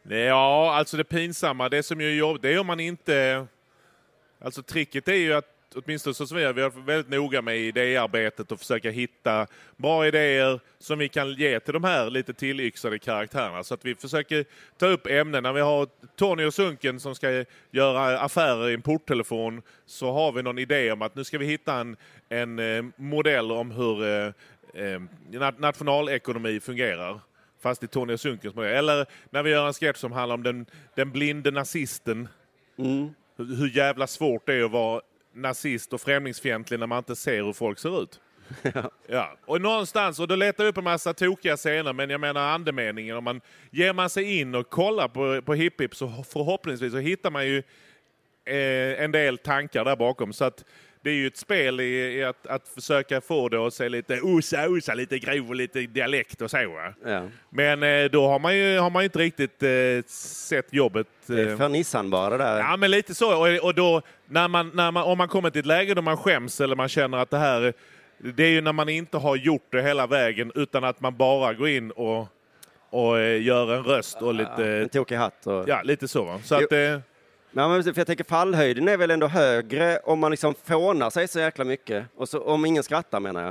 Ja, alltså det pinsamma, det som ju jobb, det är om man inte... Alltså tricket är ju att, åtminstone så som vi har, vi har varit väldigt noga med idéarbetet och försöka hitta bra idéer som vi kan ge till de här lite tillyxade karaktärerna. Så att vi försöker ta upp ämnen. När vi har Tony och Sunken som ska göra affärer i en porttelefon, så har vi någon idé om att nu ska vi hitta en, en eh, modell om hur eh, eh, nationalekonomi fungerar. Fast i Tony och Sunkens modell. Eller när vi gör en sketch som handlar om den, den blinde nazisten. Mm. Hur, hur jävla svårt det är att vara nazist och främlingsfientlig när man inte ser hur folk ser ut. Ja. Ja. Och någonstans, och då letar jag upp en massa tokiga scener, men jag menar andemeningen, om man ger man sig in och kollar på, på Hipp Hipp, så förhoppningsvis så hittar man ju eh, en del tankar där bakom. Så att det är ju ett spel i, i att, att försöka få det att se lite osa, osa, lite grov och lite dialekt och så. Ja. Men eh, då har man ju har man inte riktigt eh, sett jobbet. Eh. Det är för Nissan bara där. Ja, men lite så. Och, och då, när man, när man, om man kommer till ett läge då man skäms eller man känner att det här, det är ju när man inte har gjort det hela vägen, utan att man bara går in och, och eh, gör en röst och lite... Ja, en tokig hatt. Och... ja, lite så. Va? Så att... Eh, men för jag tänker fallhöjden är väl ändå högre om man liksom fånar sig så jäkla mycket. Och så, om ingen skrattar, menar jag.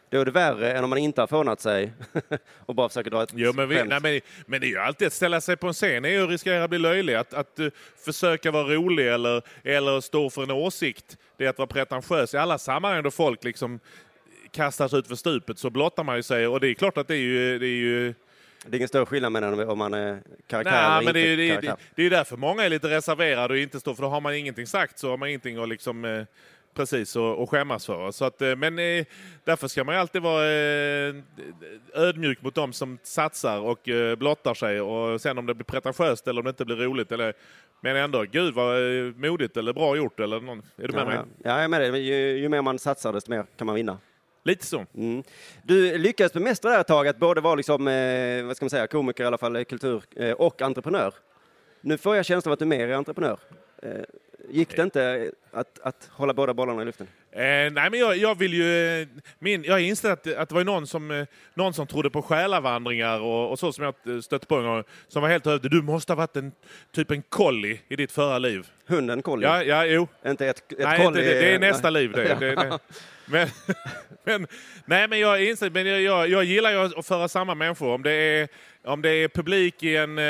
Då är det värre än om man inte har fånat sig och bara försöker dra ett jo, men, vi, nej, men, men det är ju alltid att ställa sig på en scen är ju att riskera att bli löjlig. Att, att uh, försöka vara rolig eller, eller stå för en åsikt. Det är att vara pretentiös. I alla sammanhang då folk liksom kastas ut för stupet så blottar man ju sig. Och det är klart att det är ju... Det är ju Det är ingen större skillnad mellan om man är karaktär Nej, eller men inte det är, karaktär. Det, det är ju därför många är lite reserverade och inte står, för då har man ingenting sagt så har man ingenting att liksom, eh, precis och, och skämmas för. Så att, eh, men eh, därför ska man ju alltid vara eh, ödmjuk mot dem som satsar och eh, blottar sig. Och sen om det blir pretentiöst eller om det inte blir roligt. Eller, men ändå, gud vad eh, modigt eller bra gjort. Eller någon, är du med Ja, mig? ja. ja, jag är med dig. Ju, ju mer man satsar desto mer kan man vinna. Lite så. Mm. Du lyckades bemästra det här ett tag att både vara liksom, eh, vad ska man säga, komiker i alla fall, kultur eh, och entreprenör. Nu får jag känslan av att du är mer entreprenör. Eh, gick det inte att, att hålla båda bollarna i luften? Eh, nej, men jag, jag vill ju... Min, jag inser att, att det var någon som, eh, någon som trodde på själavandringar och, och så som jag stötte på en gång, som var helt över. Du måste ha varit en typ en collie i ditt förra liv. Hunden collie? Ja, ja, jo. Inte ett, ett nej, collie? Inte, det, det är nästa liv. Det, det, det. Men, men, nej, men jag inser, men jag, jag, jag gillar ju att föra samman människor. Om det är, om det är publik i en,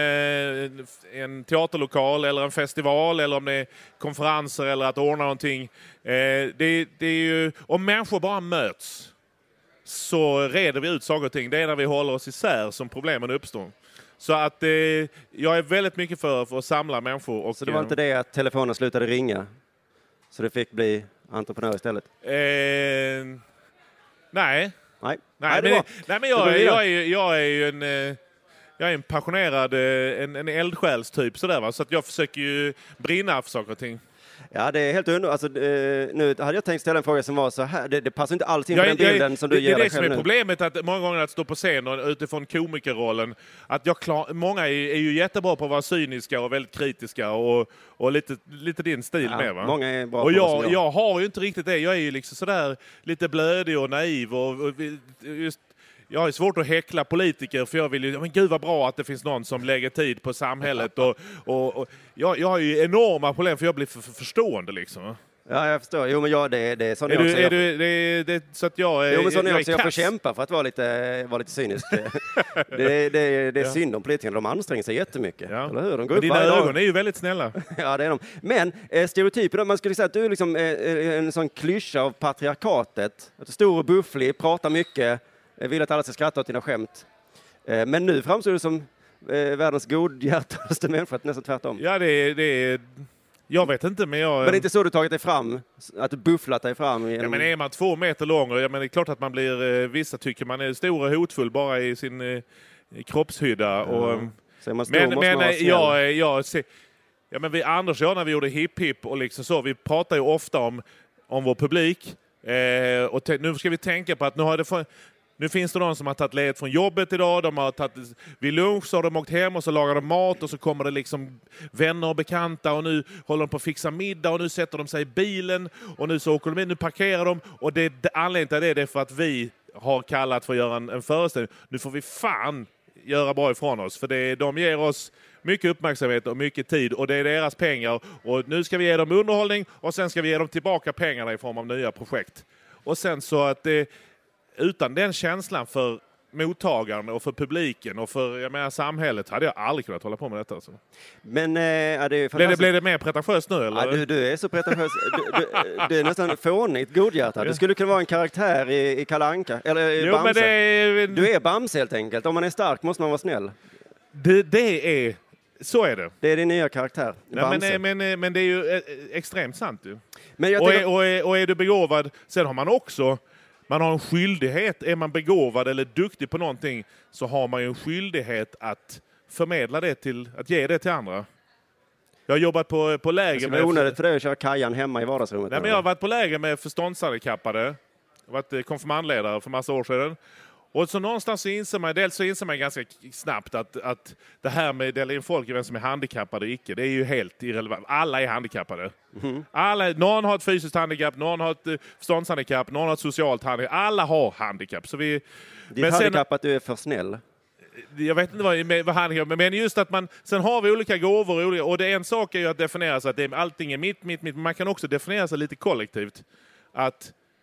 en teaterlokal eller en festival eller om det är konferenser eller att ordna någonting. Det, det är ju, om människor bara möts så reder vi ut saker och ting. Det är när vi håller oss isär som problemen uppstår. Så att eh, jag är väldigt mycket för, för att samla människor. Och, så det var inte det att telefonen slutade ringa? Så det fick bli entreprenör istället? Eh, nej. Nej. Nej, nej, men, nej, men jag, jag, jag, är, jag är ju en... Eh, jag är en passionerad, eh, en, en eldsjälstyp sådär, va? Så att jag försöker ju brinna för saker och ting. Ja, det är helt underbart. Alltså, eh, nu hade jag tänkt ställa en fråga som var så här. Det, det passar inte alls in jag, på den bilden jag, som du det, ger det dig själv. Det är det som är problemet, att många gånger att stå på scen och utifrån komikerrollen, att jag klar, många är, är ju jättebra på att vara cyniska och väldigt kritiska och, och lite, lite din stil ja, med, va? Många är bra och på jag, jag. jag har ju inte riktigt det. Jag är ju liksom sådär lite blödig och naiv och, och just jag har svårt att häckla politiker för jag vill ju, men gud vad bra att det finns någon som lägger tid på samhället och, och, och jag, jag har ju enorma problem för jag blir för, för förstående liksom. Ja, jag förstår. Jo, men jag, det, det är sån är jag du, också. är du, det, det, så att jag är, jo, men sån jag, jag, är också, jag får kämpa för att vara lite, vara lite cynisk. det, det, det, det är ja. synd om politikerna. De anstränger sig jättemycket. Ja. Eller hur? De går men upp dina varje ögon dag. är ju väldigt snälla. Ja, det är de. Men eh, stereotyper, man skulle säga att du är liksom, eh, en sån klyscha av patriarkatet. Att du är stor och bufflig, pratar mycket, eh, vill att alla ska skratta åt dina skämt. Eh, men nu framstår du som eh, världens godhjärtaste människa, nästan tvärtom. Ja, det är... Det är jag vet inte, men jag... Men det är inte så du tagit dig fram? Att du bufflat dig fram? Genom... Ja, men är man två meter lång, och ja, men det är klart att man blir... Vissa tycker man är stor och hotfull bara i sin eh, kroppshydda. Ja. Och, så är man stor, men måste men man vara jag, jag, jag ser... Ja, men vi, Anders och jag, när vi gjorde Hip Hip och liksom så, vi pratar ju ofta om, om vår publik. Eh, och te- nu ska vi tänka på att nu har det... För, Nu finns det någon som har tagit ledigt från jobbet idag. De har tagit, vid lunch så har de åkt hem och så lagar de mat och så kommer det liksom vänner och bekanta och nu håller de på att fixa middag och nu sätter de sig i bilen och nu så åker de in, nu parkerar de och det, det, anledningen till det är för att vi har kallat för att göra en, en föreställning. Nu får vi fan göra bra ifrån oss för det, de ger oss mycket uppmärksamhet och mycket tid och det är deras pengar och nu ska vi ge dem underhållning och sen ska vi ge dem tillbaka pengarna i form av nya projekt. Och sen så att det utan den känslan för mottagaren och för publiken och för jag menar, samhället hade jag aldrig kunnat hålla på med detta. Alltså. Men äh, ja, det är blev, det, blev det mer pretentiöst nu? Eller? Ja, du, du är så pretentiös. Du, du, du är nästan fånigt godhjärtad. Du skulle kunna vara en karaktär i, i Kalle Anka. Eller i jo, Bamse. Men det är... Du är Bamse helt enkelt. Om man är stark måste man vara snäll. Det, det är... Så är det. Det är din nya karaktär. Nej, men, men, men det är ju extremt sant. Ju. Men jag och, tänker... är, och, är, och är du begåvad, sen har man också... Man har en skyldighet, är man begåvad eller duktig på någonting så har man ju en skyldighet att förmedla det till, att ge det till andra. Jag har jobbat på, på läger med... Det är onödigt för dig att köra kajan hemma i vardagsrummet. Nej, men jag har varit på läger med förståndshandikappade. Jag har varit konfirmandledare för massa år sedan. Och så någonstans så inser man, dels så inser man ganska snabbt att, att det här med att dela in folk i vem som är handikappade och icke, det är ju helt irrelevant. Alla är handikappade. Mm. Alla, någon har ett fysiskt handikapp, någon har ett förståndshandikapp, någon har ett socialt handikapp. Alla har handikapp. Så vi, Ditt men handikapp sen, att du är för snäll? Jag vet inte vad, vad handikapp men just att man, sen har vi olika gåvor olika, och det är en sak är ju att definiera sig att det är, allting är mitt, mitt, mitt. Men man kan också definiera sig lite kollektivt. Att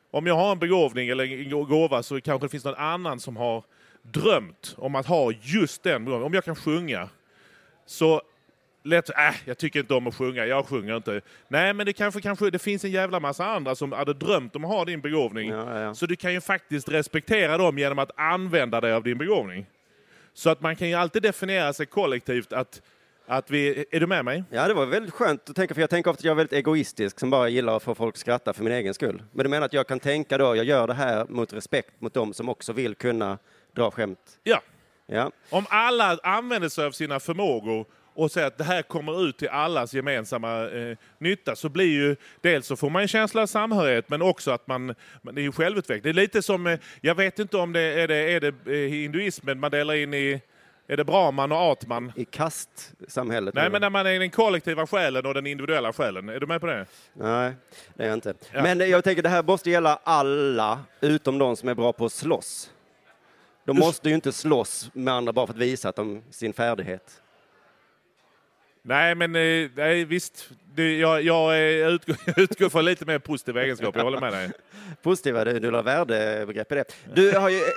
Om jag har en begåvning eller en gåva så kanske det finns någon annan som har drömt om att ha just den begåvningen. Om jag kan sjunga så lätt, äh, jag tycker inte om att sjunga, jag sjunger inte. Nej, men det kanske, kanske det finns en jävla massa andra som hade drömt om att ha din begåvning. Ja, ja, ja. Så du kan ju faktiskt respektera dem genom att använda dig av din begåvning. Så att man kan ju alltid definiera sig kollektivt att, att vi... Är du med mig? Ja, det var väldigt skönt att tänka, för jag tänker ofta att jag är väldigt egoistisk som bara gillar att få folk att skratta för min egen skull. Men du menar att jag kan tänka då, jag gör det här mot respekt mot dem som också vill kunna dra skämt? Ja. Ja. Om alla använder sig av sina förmågor och säger att det här kommer ut till allas gemensamma eh, nytta, så blir ju dels så får man en känsla av samhörighet, men också att man, man det är ju självutveckling. Det är lite som, eh, jag vet inte om det är det, är det eh, hinduismen man delar in i, är det Brahman och Atman? I kastsamhället? Nej, eller? men när man är den kollektiva själen och den individuella själen. Är du med på det? Nej, det är jag inte. Ja. Men jag tänker det här måste gälla alla utom de som är bra på att slåss. De måste ju inte slåss med andra bara för att visa att de sin färdighet. Nej, men eh, nej, visst. Det, jag jag eh, utgår, utgår från lite mer positiva egenskaper. Jag håller med dig. Positiva, du, du har värdebegrepp i det. Du har ju...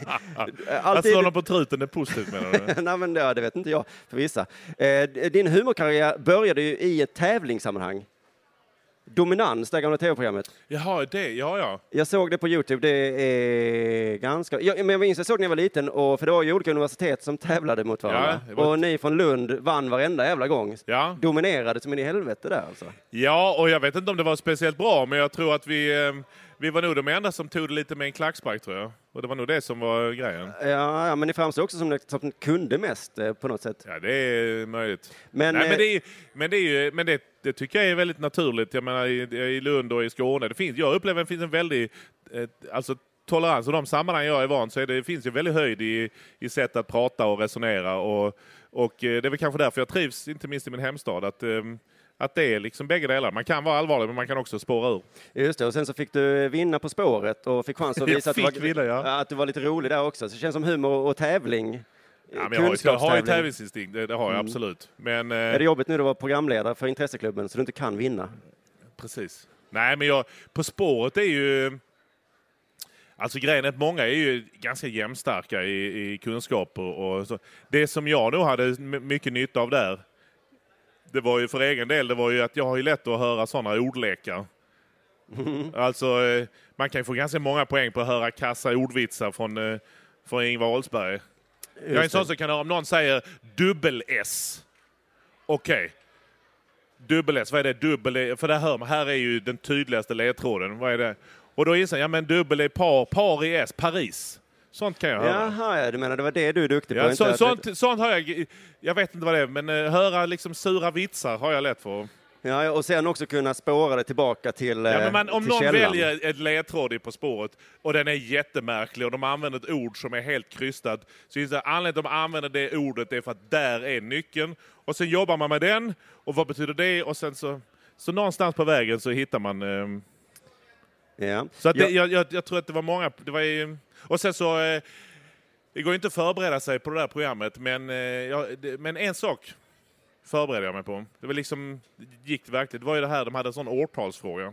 Att alltid... slå dem på truten är positivt, menar du? Nej, men ja, det vet inte jag för vissa. Eh, din humorkarriär började ju i ett tävlingssammanhang. Dominans, det gamla tv-programmet. Jaha, det, ja, ja. Jag såg det på YouTube, det är ganska... Jag, men jag minns, jag såg när jag var liten, och, för det var ju olika universitet som tävlade mot varandra. Ja, var... Och ni från Lund vann varenda jävla gång. Ja. Dominerade som in i helvete där alltså. Ja, och jag vet inte om det var speciellt bra, men jag tror att vi, eh, vi var nog de enda som tog det lite med en klackspark, tror jag. Och det var nog det som var grejen. Ja, ja, men ni framstår också som att ni kunde mest eh, på något sätt. Ja, det är möjligt. Men, Nej, eh, men, det, är, men, det, är ju, men det, det tycker jag är väldigt naturligt. Jag menar, i, i Lund och i Skåne, det finns, jag upplever att det finns en väldig eh, alltså, tolerans. Och de sammanhang jag är van så är det, det finns ju väldigt höjd i, i sätt att prata och resonera. Och, och eh, det är väl kanske därför jag trivs, inte minst i min hemstad, att... Eh, Att det är liksom bägge delar. Man kan vara allvarlig, men man kan också spåra ur. Just det, och sen så fick du vinna På spåret och fick chans att visa att du, var, vinna, ja. att du var lite rolig där också. Så det känns som humor och tävling. Ja, men jag, har, jag har ju tävlingsinstinkt, det, det har jag mm. absolut. Men, eh, är det jobbigt nu att vara programledare för intresseklubben så du inte kan vinna? Precis. Nej, men jag, På spåret är ju... Alltså grejen är att många är ju ganska jämnstarka i, i kunskaper. Och så. Det som jag då hade mycket nytta av där, det var ju för egen del, det var ju att jag har ju lätt att höra sådana ordlekar. Mm. Alltså, man kan ju få ganska många poäng på att höra kassa ordvitsar från, från Ingvar Oldsberg. Just jag är en sån som kan höra om någon säger dubbel-S. Okej. Okay. Dubbel-S, vad är det? Dubbel För det hör man, här är ju den tydligaste ledtråden. Vad är det? Och då inser jag, ja men dubbel är par, par i S, Paris. Sånt kan jag höra. Jaha, ja, du menar det var det du är duktig på? Ja, inte så, att... sånt, sånt har jag, jag vet inte vad det är, men uh, höra liksom sura vitsar har jag lätt för. Ja, och sen också kunna spåra det tillbaka till ja, men man, Om till någon källan. väljer ett ledtråd i På spåret och den är jättemärklig och de använder ett ord som är helt krystat, så är det anledningen att de använder det ordet är för att där är nyckeln. Och sen jobbar man med den, och vad betyder det? Och sen så, så någonstans på vägen så hittar man... Um, ja. Så att det, ja. jag, jag, jag tror att det var många... Det var ju, och sen så... Uh, det går inte att förbereda sig på det där programmet, men, uh, ja, det, men en sak... förberedde jag mig på. Det var liksom, det gick verkligen. Det var ju det här, de hade en sån årtalsfråga.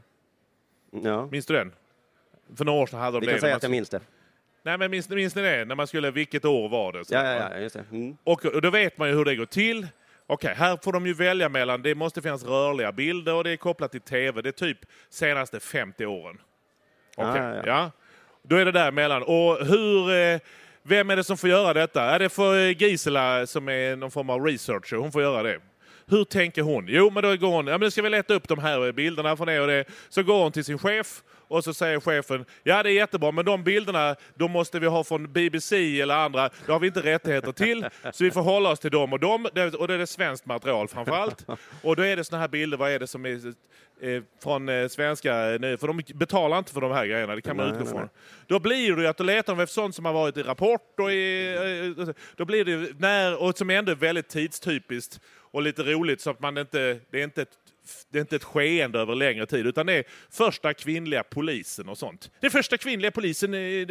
Ja. Minns du den? För några år sedan hade de Vi det. kan säga man... att jag minns det. Nej, men minns, minns ni det? När man skulle, vilket år var det? Så, ja, ja, ja, just det. Mm. Och, och då vet man ju hur det går till. Okej, här får de ju välja mellan, det måste finnas rörliga bilder och det är kopplat till tv. Det är typ senaste femtio åren. Okej, ja, ja, ja. ja. Då är det där mellan. Och hur... Eh, vem är det som får göra detta? Är det för Gisela som är någon form av researcher? Hon får göra det. Hur tänker hon? Jo, men då går hon, ja men nu ska vi leta upp de här bilderna från det och det. Så går hon till sin chef och så säger chefen, ja det är jättebra, men de bilderna de måste vi ha från B B C eller andra. Det har vi inte rättigheter till, så vi får hålla oss till dem och dem. Och det är det svenskt material framförallt. Och då är det såna här bilder, vad är det som är eh, från eh, svenska, nej, för de betalar inte för de här grejerna, det kan man utgå från. Då blir det ju att du letar efter sånt som har varit i Rapport och i, eh, då blir det när, och som är ändå väldigt tidstypiskt och lite roligt, så att man inte, det är inte ett, det är inte ett skeende över längre tid, utan det är första kvinnliga polisen och sånt. Det är första kvinnliga polisen,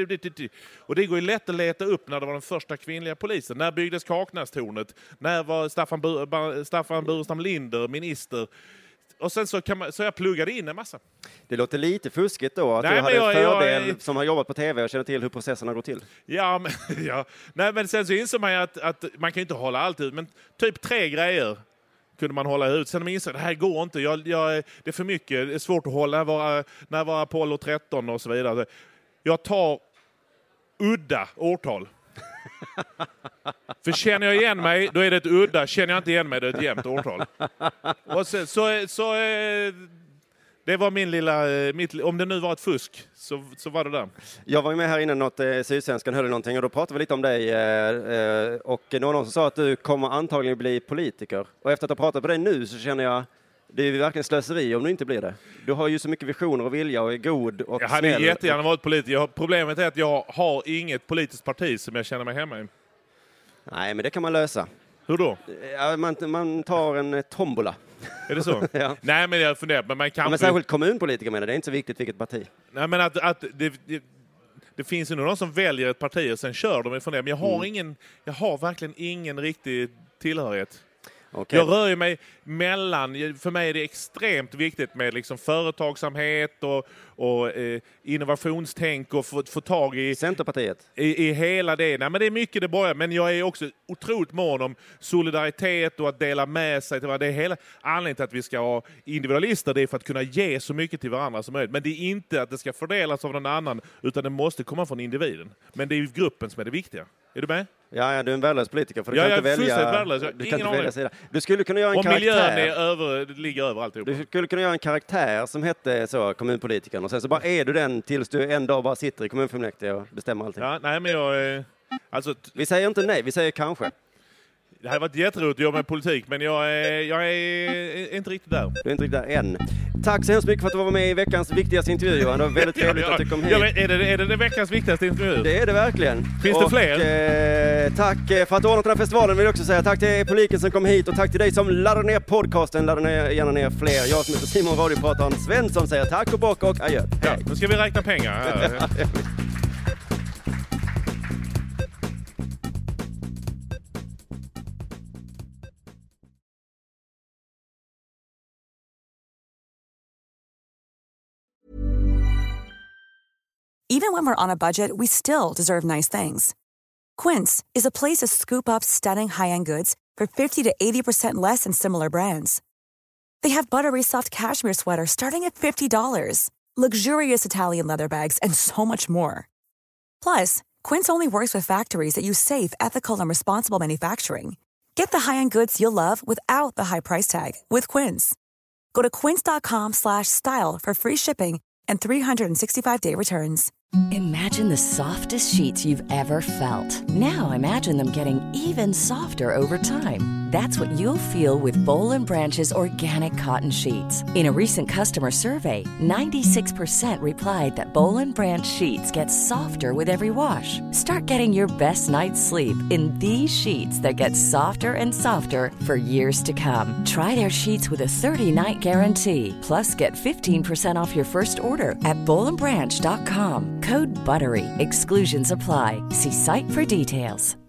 och det går ju lätt att leta upp när det var den första kvinnliga polisen. När byggdes Kaknästornet? När var Staffan, Bur, Staffan Burenstam Linder minister? och sen så, kan man, så jag pluggade in en massa. Det låter lite fuskigt då, att Nej, du hade jag, en fördel jag, som har jobbat på tv och känner till hur processerna går till. Ja, men, ja. Nej, men sen så insåg man ju att, att man kan inte hålla allt ut, men typ tre grejer kunde man hålla ut. Sen man insåg att det här går inte, jag, jag, det är för mycket, det är svårt att hålla när jag var Apollo tretton och så vidare. Jag tar udda årtal. För känner jag igen mig, då är det ett udda. Känner jag inte igen mig, då är det ett jämnt årtal. Och så, så, så det var min lilla, mitt, om det nu var ett fusk, så, så var det där. Jag var ju med här innan något eh, Sydsvenskan hörde någonting och då pratade vi lite om dig eh, och någon som sa att du kommer antagligen bli politiker. Och efter att ha pratat på dig nu så känner jag det är verkligen slöseri om du inte blir det. Du har ju så mycket visioner och vilja och är god och jag hade snäll. jättegärna varit politiker. Problemet är att jag har inget politiskt parti som jag känner mig hemma i. Nej, men det kan man lösa. Hur då? Ja, man, man tar en tombola. Är det så? Ja. Nej, men jag funderar. Men man kan... Ja, men särskilt kommunpolitiker menar det är inte så viktigt vilket parti. Nej, men att, att det, det, det finns ju någon som väljer ett parti och sen kör de ifrån det. Men jag har, mm. ingen, jag har verkligen ingen riktig tillhörighet. Okay. Jag rör mig mellan, för mig är det extremt viktigt med liksom företagsamhet och, och eh, innovationstänk och få, få tag i Centerpartiet. I, i hela det. Nej, men det är mycket det börjar, men jag är också otroligt mån om solidaritet och att dela med sig till varandra. Det är hela anledningen till att vi ska ha individualister, det är för att kunna ge så mycket till varandra som möjligt. Men det är inte att det ska fördelas av någon annan, utan det måste komma från individen. Men det är ju gruppen som är det viktiga. Är du med? Ja, ja, du är en värdelös politiker för du ja, kan inte välja. Värdelös. Du kan inte välja sida. Du skulle kunna göra en och karaktär. Miljön är över, ligger över alltihop. Du skulle kunna göra en karaktär som hette så kommunpolitikern och sen så bara är du den tills du en dag bara sitter i kommunfullmäktige och bestämmer allting. Ja, nej men jag alltså vi säger inte nej, vi säger kanske. Det hade varit jätteroligt att jobba med politik, men jag är, jag är inte riktigt där. Du är inte riktigt där än. Tack så hemskt mycket för att du var med i veckans viktigaste intervju, Johan. Det var väldigt trevligt ja, ja. att du kom hit. Ja, är, det, är det det veckans viktigaste intervju? Det är det verkligen. Finns och, det fler? Eh, tack för att du ordnat den här festivalen vill jag också säga. Tack till publiken som kom hit och tack till dig som laddar ner podcasten. Laddar ner, gärna ner fler. Jag som heter Simon Radioprataren Svensson säger tack och bock och adjö. Ja, då ska vi räkna pengar. Even when we're on a budget, we still deserve nice things. Quince is a place to scoop up stunning high-end goods for fifty to eighty percent less than similar brands. They have buttery soft cashmere sweaters starting at fifty dollars, luxurious Italian leather bags, and so much more. Plus, Quince only works with factories that use safe, ethical, and responsible manufacturing. Get the high-end goods you'll love without the high price tag with Quince. Go to quince.com slash style for free shipping and three sixty-five day returns. Imagine the softest sheets you've ever felt. Now imagine them getting even softer over time. That's what you'll feel with Boll and Branch's organic cotton sheets. In a recent customer survey, ninety-six percent replied that Boll and Branch sheets get softer with every wash. Start getting your best night's sleep in these sheets that get softer and softer for years to come. Try their sheets with a thirty night guarantee. Plus, get fifteen percent off your first order at boll and branch dot com. Code BUTTERY. Exclusions apply. See site for details.